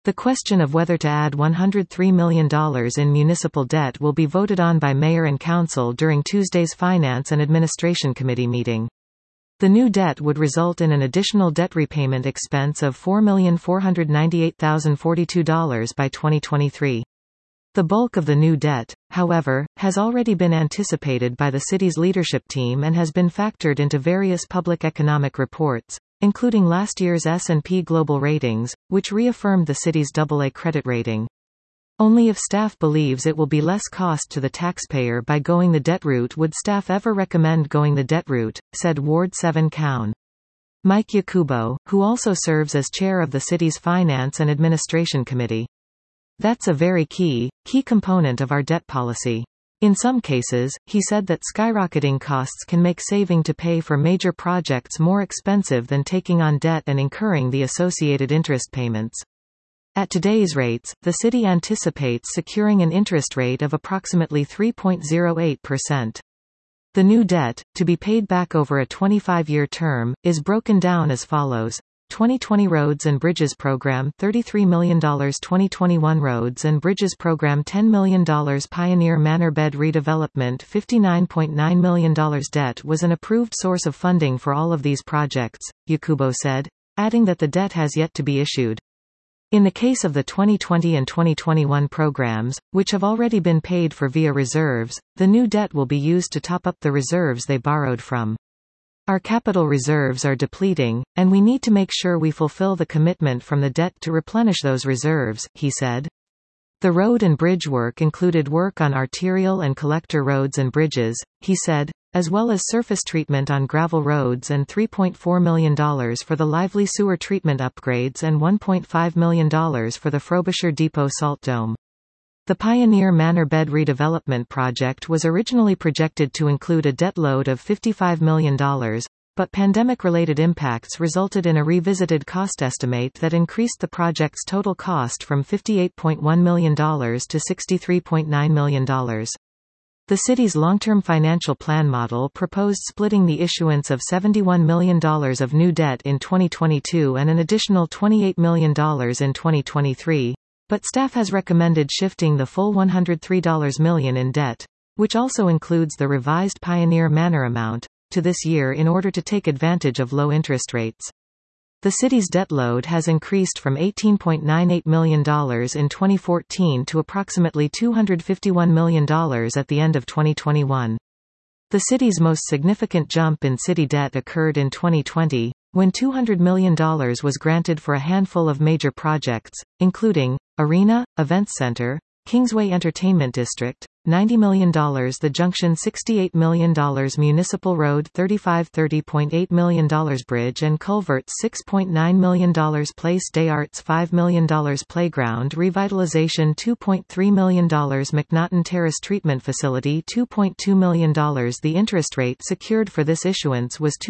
The question of whether to add $103 million in municipal debt will be voted on by Mayor and Council during Tuesday's Finance and Administration Committee meeting. The new debt would result in an additional debt repayment expense of $4,498,042 by 2023. The bulk of the new debt, however, has already been anticipated by the city's leadership team and has been factored into various public economic reports, including last year's S&P Global Ratings, which reaffirmed the city's AA credit rating. Only if staff believes it will be less cost to the taxpayer by going the debt route would staff ever recommend going the debt route, said Ward 7 Coun. Mike Yakubo, who also serves as chair of the city's Finance and Administration Committee. That's a very key component of our debt policy. In some cases, he said that skyrocketing costs can make saving to pay for major projects more expensive than taking on debt and incurring the associated interest payments. At today's rates, the city anticipates securing an interest rate of approximately 3.08%. The new debt, to be paid back over a 25-year term, is broken down as follows. 2020 Roads and Bridges Program $33 million, 2021 Roads and Bridges Program $10 million, Pioneer Manor Bed Redevelopment $59.9 million. Debt was an approved source of funding for all of these projects, Yakubo said, adding that the debt has yet to be issued. In the case of the 2020 and 2021 programs, which have already been paid for via reserves, the new debt will be used to top up the reserves they borrowed from. Our capital reserves are depleting, and we need to make sure we fulfill the commitment from the debt to replenish those reserves, he said. The road and bridge work included work on arterial and collector roads and bridges, he said, as well as surface treatment on gravel roads and $3.4 million for the Lively sewer treatment upgrades and $1.5 million for the Frobisher Depot salt dome. The Pioneer Manor Bed Redevelopment project was originally projected to include a debt load of $55 million, but pandemic-related impacts resulted in a revisited cost estimate that increased the project's total cost from $58.1 million to $63.9 million. The city's long-term financial plan model proposed splitting the issuance of $71 million of new debt in 2022 and an additional $28 million in 2023. But staff has recommended shifting the full $103 million in debt, which also includes the revised Pioneer Manor amount, to this year in order to take advantage of low interest rates. The city's debt load has increased from $18.98 million in 2014 to approximately $251 million at the end of 2021. The city's most significant jump in city debt occurred in 2020, when $200 million was granted for a handful of major projects, including Arena, Events Center, Kingsway Entertainment District, $90 million The Junction $68 million Municipal Road $35.8 million Bridge and Culverts $6.9 million Place des Arts $5 million Playground Revitalization $2.3 million McNaughton Terrace Treatment Facility $2.2 million. The interest rate secured for this issuance was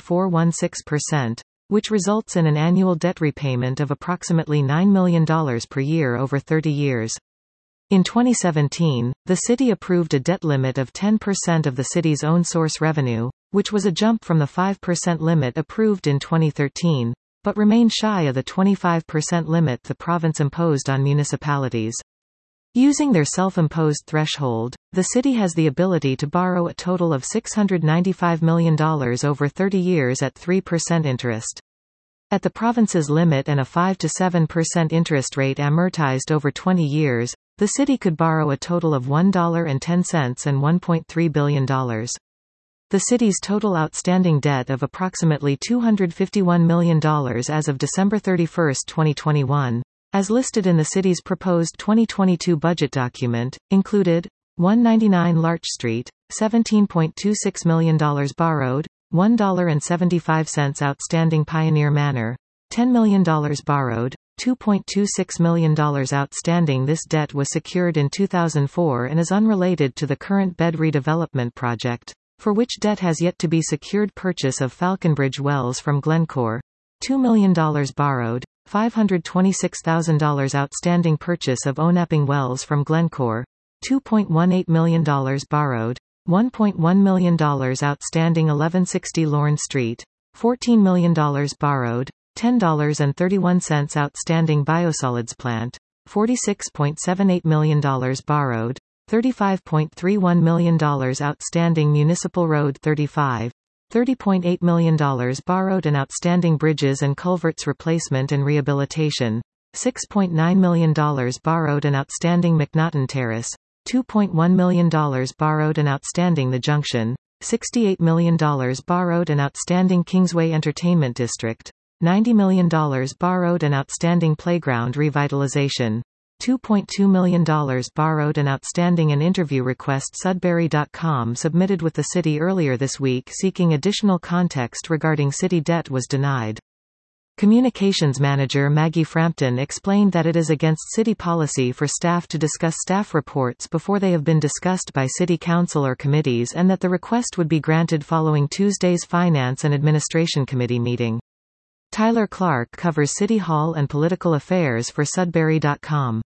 2.416%, which results in an annual debt repayment of approximately $9 million per year over 30 years. In 2017, the city approved a debt limit of 10% of the city's own source revenue, which was a jump from the 5% limit approved in 2013, but remained shy of the 25% limit the province imposed on municipalities. Using their self-imposed threshold, the city has the ability to borrow a total of $695 million over 30 years at 3% interest. At the province's limit and a 5 to 7% interest rate amortized over 20 years, the city could borrow a total of $1.10 and $1.3 billion. The city's total outstanding debt of approximately $251 million as of December 31, 2021, as listed in the city's proposed 2022 budget document, included 199 Larch Street, $17.26 million borrowed, $1.75 outstanding Pioneer Manor, $10 million borrowed, $2.26 million outstanding. This debt was secured in 2004 and is unrelated to the current bed redevelopment project, for which debt has yet to be secured. Purchase of Falconbridge Wells from Glencore, $2 million borrowed, $526,000 outstanding. Purchase of Onapping Wells from Glencore, $2.18 million borrowed, $1.1 million outstanding. 1160 Lorne Street, $14 million borrowed, $10.31 outstanding biosolids plant, $46.78 million borrowed, $35.31 million outstanding municipal road 35, $30.8 million borrowed and outstanding bridges and culverts replacement and rehabilitation, $6.9 million borrowed and outstanding McNaughton Terrace, $2.1 million borrowed and outstanding The Junction, $68 million borrowed and outstanding Kingsway Entertainment District, $90 million borrowed and outstanding playground revitalization, $2.2 million borrowed and outstanding an interview request Sudbury.com submitted with the city earlier this week seeking additional context regarding city debt was denied. Communications manager Maggie Frampton explained that it is against city policy for staff to discuss staff reports before they have been discussed by city council or committees and that the request would be granted following Tuesday's Finance and Administration Committee meeting. Tyler Clark covers City Hall and political affairs for Sudbury.com.